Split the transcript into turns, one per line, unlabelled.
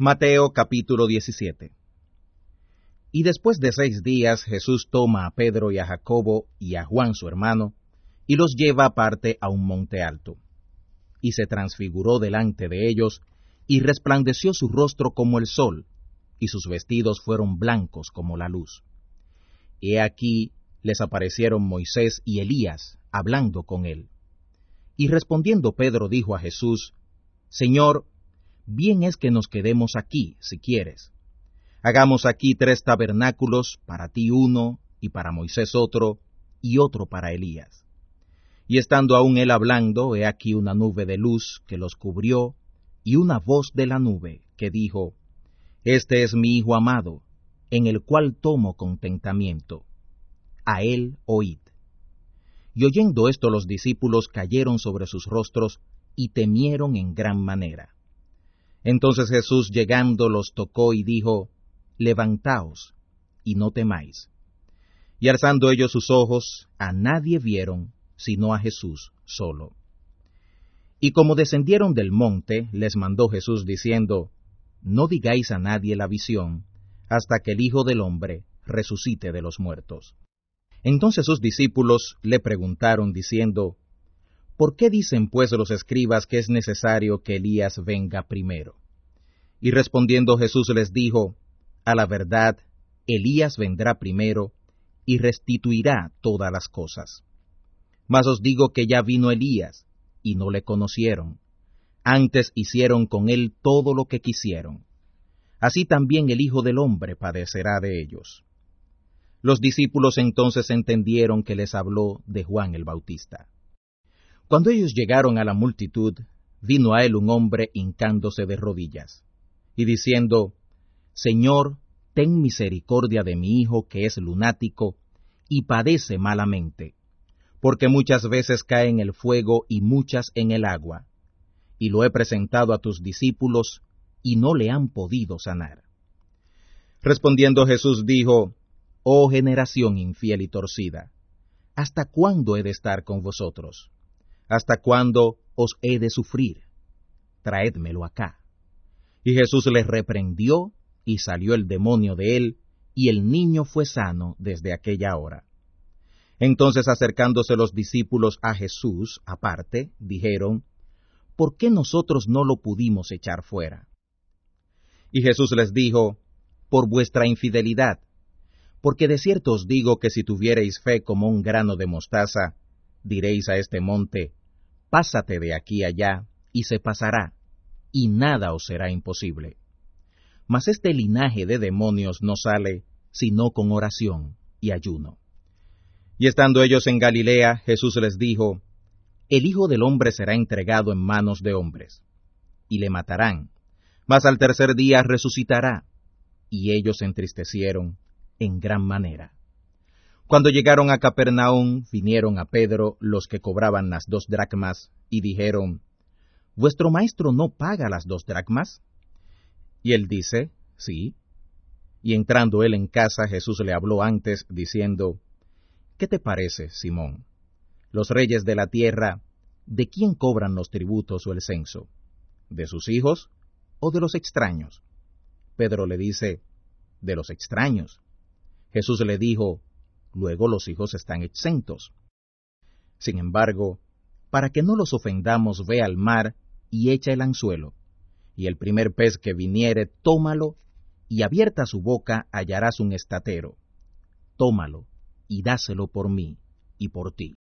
Mateo capítulo 17. Y después de 6 días Jesús toma a Pedro y a Jacobo y a Juan su hermano, y los lleva aparte a un monte alto. Y se transfiguró delante de ellos, y resplandeció su rostro como el sol, y sus vestidos fueron blancos como la luz. He aquí les aparecieron Moisés y Elías, hablando con él. Y respondiendo Pedro dijo a Jesús: Señor, bien es que nos quedemos aquí, si quieres. Hagamos aquí 3 tabernáculos, para ti uno, y para Moisés otro, y otro para Elías. Y estando aún él hablando, he aquí una nube de luz que los cubrió, y una voz de la nube que dijo: Este es mi Hijo amado, en el cual tomo contentamiento. A él oíd. Y oyendo esto los discípulos cayeron sobre sus rostros, y temieron en gran manera. Entonces Jesús llegando los tocó y dijo: Levantaos, y no temáis. Y alzando ellos sus ojos, a nadie vieron, sino a Jesús solo. Y como descendieron del monte, les mandó Jesús diciendo: No digáis a nadie la visión, hasta que el Hijo del Hombre resucite de los muertos. Entonces sus discípulos le preguntaron diciendo: ¿Por qué dicen pues los escribas que es necesario que Elías venga primero? Y respondiendo Jesús les dijo: A la verdad, Elías vendrá primero, y restituirá todas las cosas. Mas os digo que ya vino Elías, y no le conocieron. Antes hicieron con él todo lo que quisieron. Así también el Hijo del Hombre padecerá de ellos. Los discípulos entonces entendieron que les habló de Juan el Bautista. Cuando ellos llegaron a la multitud, vino a él un hombre hincándose de rodillas, y diciendo: Señor, ten misericordia de mi hijo que es lunático, y padece malamente, porque muchas veces cae en el fuego y muchas en el agua. Y lo he presentado a tus discípulos, y no le han podido sanar. Respondiendo Jesús dijo: Oh generación infiel y torcida, ¿hasta cuándo he de estar con vosotros? ¿Hasta cuándo os he de sufrir? Traédmelo acá. Y Jesús les reprendió, y salió el demonio de él, y el niño fue sano desde aquella hora. Entonces acercándose los discípulos a Jesús aparte, dijeron: ¿Por qué nosotros no lo pudimos echar fuera? Y Jesús les dijo: Por vuestra infidelidad. Porque de cierto os digo que si tuviereis fe como un grano de mostaza, diréis a este monte: Pásate de aquí allá, y se pasará, y nada os será imposible. Mas este linaje de demonios no sale, sino con oración y ayuno. Y estando ellos en Galilea, Jesús les dijo: El Hijo del Hombre será entregado en manos de hombres, y le matarán, mas al tercer día resucitará. Y ellos se entristecieron en gran manera. Cuando llegaron a Capernaum, vinieron a Pedro los que cobraban las 2 dracmas, y dijeron: ¿Vuestro maestro no paga las 2 dracmas? Y él dice: Sí. Y entrando él en casa, Jesús le habló antes, diciendo: ¿Qué te parece, Simón? Los reyes de la tierra, ¿de quién cobran los tributos o el censo? ¿De sus hijos o de los extraños? Pedro le dice: De los extraños. Jesús le dijo: Luego los hijos están exentos. Sin embargo, para que no los ofendamos, ve al mar y echa el anzuelo, y el primer pez que viniere, tómalo, y abierta su boca hallarás un estatero. Tómalo, y dáselo por mí y por ti.